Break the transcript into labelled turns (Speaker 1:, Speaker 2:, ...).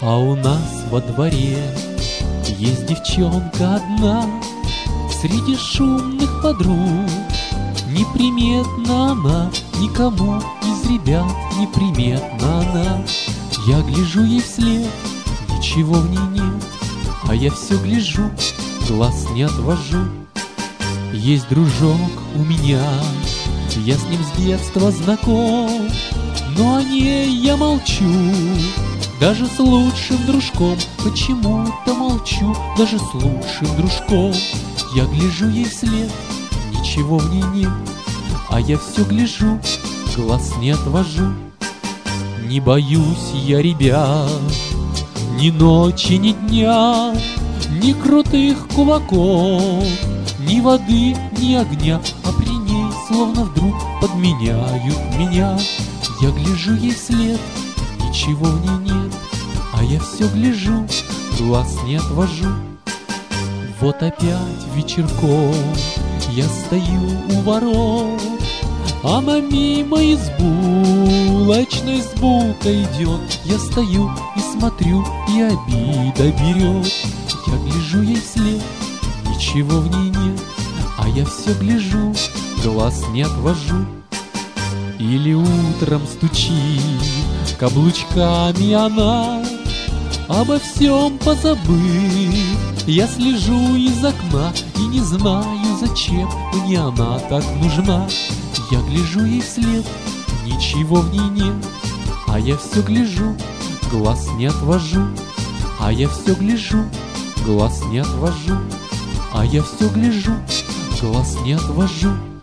Speaker 1: А у нас во дворе есть девчонка одна, среди шумных подруг. Неприметна она, никому из ребят неприметна она. Я гляжу ей вслед, ничего в ней нет, а я все гляжу, глаз не отвожу. Есть дружок у меня, я с ним с детства знаком, но о ней я молчу. Даже с лучшим дружком почему-то молчу, даже с лучшим дружком. Я гляжу ей вслед, ничего в ней нет, а я все гляжу, глаз не отвожу. Не боюсь я ребят, ни ночи, ни дня, ни крутых кулаков, ни воды, ни огня, а при ней словно вдруг подменяют меня. Я гляжу ей вслед, ничего в ней нет, а я все гляжу, глаз не отвожу. Вот опять вечерком я стою у ворот, она мимо из булочной с булкой идет. Я стою и смотрю, и обида берет. Я гляжу ей вслед, ничего в ней нет, а я все гляжу, глаз не отвожу. Или утром стучит каблучками она, обо всем позабыв. Я слежу из окна и не знаю, зачем мне она так нужна. Я гляжу ей вслед, ничего в ней нет, а я все гляжу, глаз не отвожу. А я все гляжу, глаз не отвожу. А я все гляжу, глаз не отвожу.